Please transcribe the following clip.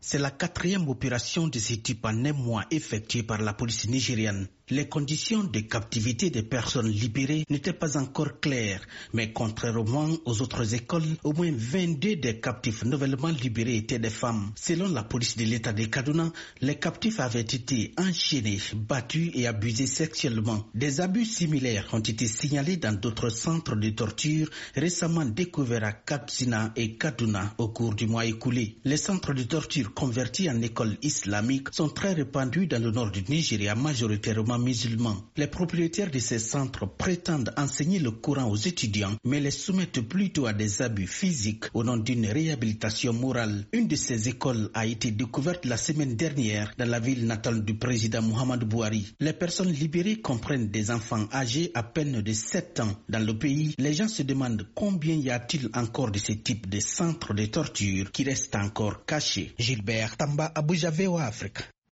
C'est la 4e opération de ce type en un mois effectuée par la police nigériane. Les conditions de captivité des personnes libérées n'étaient pas encore claires, mais contrairement aux autres écoles, au moins 22 des captifs nouvellement libérés étaient des femmes. Selon la police de l'État de Kaduna, les captifs avaient été enchaînés, battus et abusés sexuellement. Des abus similaires ont été signalés dans d'autres centres de torture récemment découverts à Katsina et Kaduna au cours du mois écoulé. Les centres de torture convertis en écoles islamiques sont très répandus dans le nord du Nigeria, majoritairement musulmans. Les propriétaires de ces centres prétendent enseigner le Coran aux étudiants, mais les soumettent plutôt à des abus physiques au nom d'une réhabilitation morale. Une de ces écoles a été découverte la semaine dernière dans la ville natale du président Muhammadu Buhari. Les personnes libérées comprennent des enfants âgés à peine de 7 ans. Dans le pays, les gens se demandent combien y a-t-il encore de ce type de centres de torture qui restent encore cachés. Gilbert Tamba, Abuja, VOA Afrique.